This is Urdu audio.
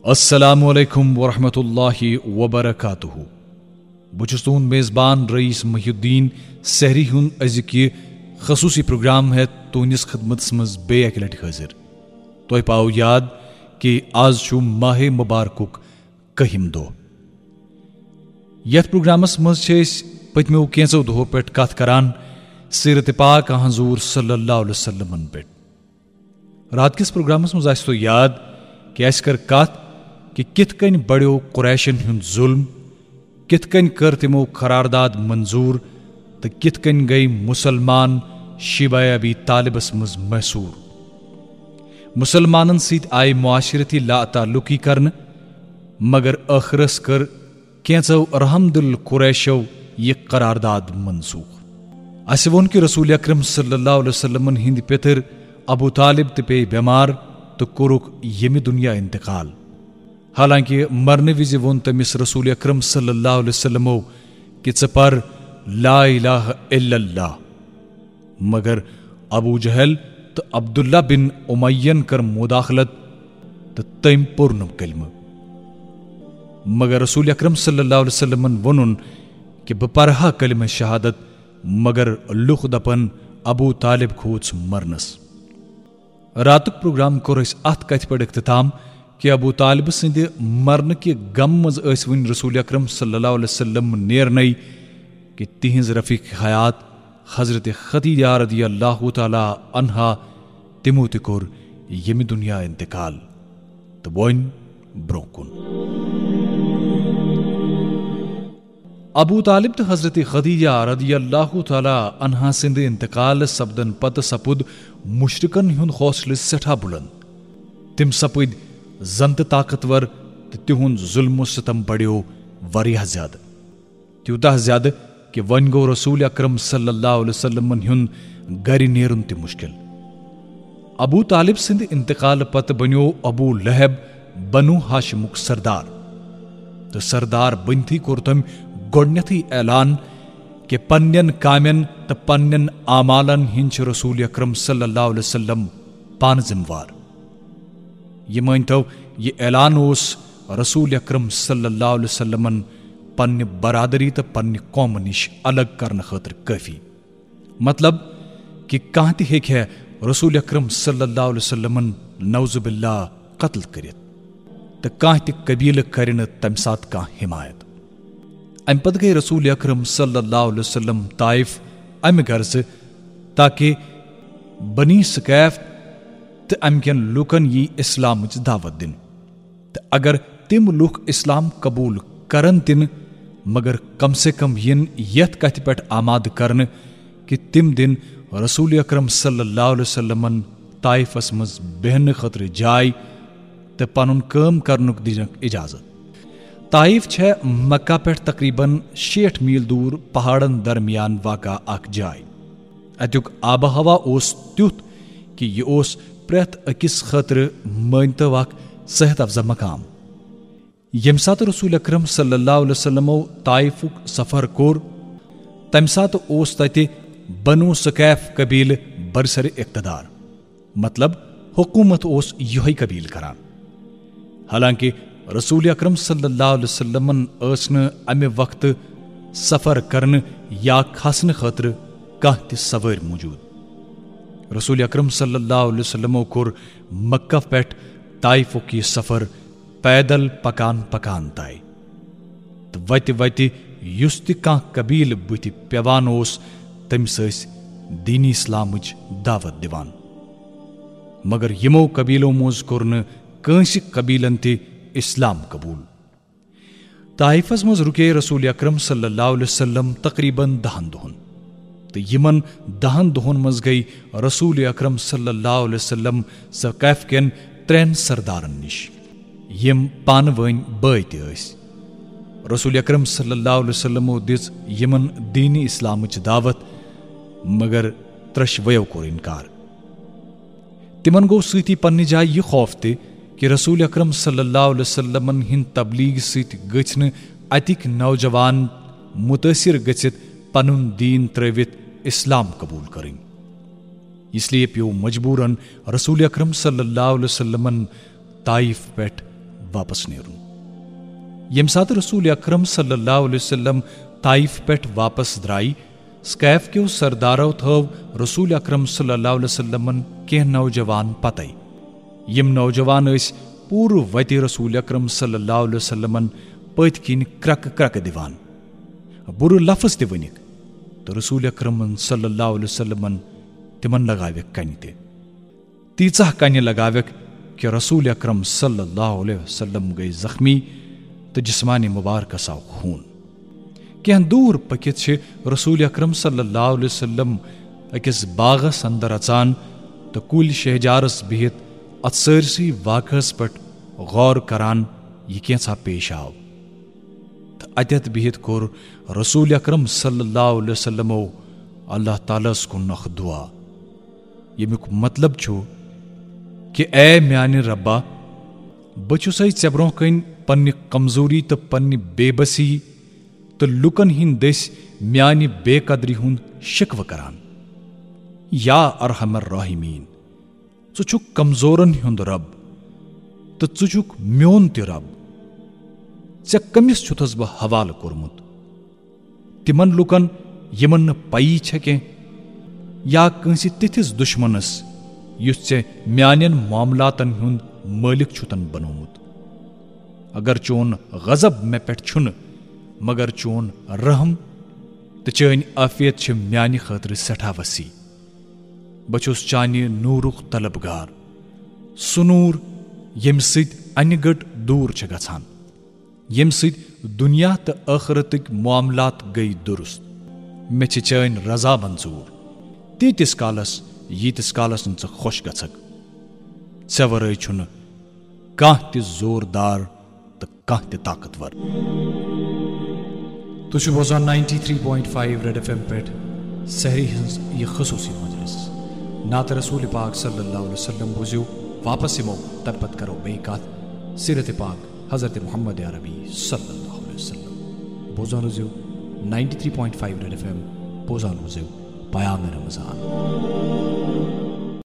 السلام علیکم ورحمۃ اللہ وبرکاتہ بہت تہد میزبان رئیس محی الدین سحری ہند ازک یہ خصوصی پروگرام ہے تہندس خدمت مز بے اکہ لٹہ حاضر تہ پاؤ یاد کہ آز چھ ماہ مبارکک کہم دہ یتھ پروگرامس مز پتمو کینچو دہو پہ کت کران سیرت پاک حضور صلی اللہ علیہ وسلم پہ رات کس پروگرامس مز آس تو یاد کہ اس کر کت کہ کت کن بڑیو قریشن ہند ظلم کت کن کر تمو قرارداد منظور تو کت کن گئی مسلمان شیبہ ابی طالبس مز محصور مسلمانن سیت آئی معاشرتی لا تعلقی کرن مگر آخرس کر کینچو رحم دل قریشو یہ قرارداد منسوخ اس ون کہ رسول اکرم صلی اللہ علیہ وسلم ہند پتر ابو طالب تہ پی بیمار تو کورک یمہ دنیا انتقال حالانکہ مرنے وز ون تمس رسول اکرم صلی اللہ علیہ وسلم کہ ژٕ پر لا الہ الا اللہ مگر ابو جہل تو عبداللہ بن امیین کر مداخلت تو تم پورنم کلمہ مگر رسول اکرم صلی اللہ علیہ وسلم ونن کہ بہ پرہا کلمہ شہادت مگر لوک دپن ابو طالب کھوژ مرنس راتک پروگرام کور اس ات کت پہ اختتام کہ ابو طالب سند مرن کہ غم مز ون رسول اکرم صلی اللہ علیہ وسلم نیرنے کہ تہذ رفیق حیات حضرت خدیجہ رضی اللہ تعالی عنہا تمو تہ کور یمہ دنیا انتقال تو ون برو کن ابو طالب تو حضرت خدیجہ رضی اللہ تعالی عنہا سند انتقال سپدن پتہ سپد مشرکن ہند حوصلہ سٹھا بلند تم سپد زنت طاقتور تو تہند ظلم و ستم بڑیو واریاہ زیادہ تیوتاہ زیادہ کہ ون گو رسول اکرم صلی اللہ علیہ وسلم ہند گر نیرن تہ مشکل ابو طالب سند انتقال پتہ بنیو ابو لہب بنو ہاشمک سردار تو سردار بنتھی کور تم گۄڈنیتھٕے اعلان کہ پنن کامین تو پنن اعمالن ہند رسول اکرم صلی اللہ علیہ وسلم پان ذمہ وار یہ مانتو یہ اعلان اس رسول اکرم صلی اللہ علیہ وسلم پنہ برادری تو پنہ قوم نش الگ کرنے خاطر کافی مطلب کہ کان تہ ہیکہ رسول اکرم صلی اللہ علیہ وسلم نعوذ باللہ قتل کرت تو کان تہ قبیلہ کرن تم سات کان حمایت ام پتہ گئی رسول اکرم صلی اللہ علیہ وسلم طائف امہ غرض تاکہ بنی ثقیف تو ام کن لوکن یہ اسلام دعوت دن تو اگر تم لوک اسلام قبول کرن تن مگر کم سے کم ین یت کت پہ آماد کرن کہ تم دن رسول اکرم صلی اللہ علیہ وسلم طائفس مز بہن خاطر جائے تو پن کام کرنک دینک اجازت طائف چھ مکہ پہ تقریباً 60 میل دور پہاڑن درمیان واقع اخ جائے اتیک آب و ہوا اس تیتھ کہ یہ اس پریت اکس خاطر مانتو اخ صحت افزا مقام یم سات رسول اکرم صلی اللہ علیہ وسلم طائفک سفر کور تم سات اس تتہ بنو ثقیف قبیل برسر اقتدار مطلب حکومت اس یہ قبیل کران حالانکہ رسول اکرم صلی اللہ علیہ وسلم اس امہ وقت سفر کرن یا کھسن خاطر کانٛہہ تہ سوٲرۍ موجود رسول اکرم صلی اللہ علیہ وسلم کور مکہ پہ طائفک یہ سفر پیدل پکان پکان تائے تو وتہ وتہ یس تہ کانٛہہ قبیل بتھ پیوان اس تمس دینی اسلامچ دعوت دیوان مگر یمو قبیلو مز کور نہ قبیلن تہ اسلام قبول طائفس مز رکے رسول اکرم صلی اللہ علیہ وسلم تقریباً 10 دہن تو یمن 10 دہن مز گئی رسول اکرم صلی اللہ علیہ وسلم ثقیف کن 3 سردارن نش یم پان ون بٲے تہ ٲسۍ رسول اکرم صلی اللہ علیہ وسلم دِژ یمن دینی اسلامچ دعوت مگر ترٛشوَیو کوٚر انکار تمن گو سۭتی پننہ جائے یہ خوف تہ کہ رسول اکرم صلی اللہ علیہ وسلم ہند تبلیغ ست گژھِ نہٕ اتک نوجوان متاثر گژھِتھ پنن دین ترٲوِتھ اسلام قبول کریں اس لیے پیو مجبوراً رسول اکرم صلی اللہ علیہ وسلم طائف پہ واپس نیرن. یم سات رسول اکرم صلی اللہ علیہ وسلم طائف پہ واپس درائی سکیف کیو سردارو تھو رسول اکرم صلی اللہ علیہ وسلم کی نوجوان پتہ. یم نوجوان اس پور وتی رسول اکرم صلی اللہ علیہ وسلم پت کن کرک کرک دیوان بر لفظ تہ ونک تو رسول اکرم صلی اللہ علیہ وسلم تمن لگاوک کن تیژہ کن لگاوک کہ رسول اکرم صلی اللہ علیہ وسلم گئی زخمی تو جسمانی مبارکس آو خون. کیا دور پکت رسول اکرم صلی اللہ علیہ وسلم اکس باغس اندر اچان تو کل شہجارس بہت ات سرسی واقعس پہ غور کران یہ کیسا پیش آو تو اتت بہت کور رسول اکرم صلی اللہ علیہ وسلم اللہ تعالیٰ کن اخ دعا. یمیک مطلب چھو کہ اے میانہ ربا بچھسے ژے برونٛہہ کن پنہ کمزوری تو پنہ بے بسی تو لکن ہند دس میانہ بے قدری ہند شکوہ کران. یا ارحم الراحمین ژٕ چھُکھ کمزورن ہند رب تو ژٕ چھُکھ میون تہ رب. ژے کمس چھُتھس بہ حوالہ کورمت تمن لکن یمن نہ پئی چھے کی یا کٲنٛسہِ تِتھِس دشمنس یُس ژے میانین معاملاتن ہند مٲلک چھُتن بنومت. اگر چون غضب مے پٮ۪ٹھ چھُنہٕ مگر چون رحم تو چٲنۍ عافیت چھ میانہ خٲطرٕ سٮ۪ٹھاہ وسیع. بہٕ چھُس چانہِ نوٗرُک طلبگار سُہ نوٗر ییٚمہِ سۭتۍ انہِ گٔٹ دوٗر چھِ گژھان ییٚمہِ سۭتۍ دنیا تہٕ ٲخرتٕکۍ معاملات گٔیہِ درست. مےٚ چھِ چٲنۍ رضا منظوٗر تیٖتِس کالس ییٖتِس کالس نہٕ ژٕ خۄش گژھکھ. ژےٚ ورٲے چھُنہٕ کانٛہہ تہِ زوردار تہٕ کانٛہہ تہِ طاقتور. تُہۍ چھِو بوزان 93.5 ریڈ ایف ایم پٮ۪ٹھ سحری ہٕنٛز یہِ خصوٗصی مجلس نعت رسول پاک صلی اللہ علیہ وسلم بوٗزِو. واپس یِمو تَمہِ پتہٕ کرو بیٚیہِ کتھ سیرت پاک حضرت محمد عربی صلی اللہ علیہ وسلم. بوزان روٗزِو 93.5 ریڈ ایف ایم بوزان روٗزِو پیام رمضان.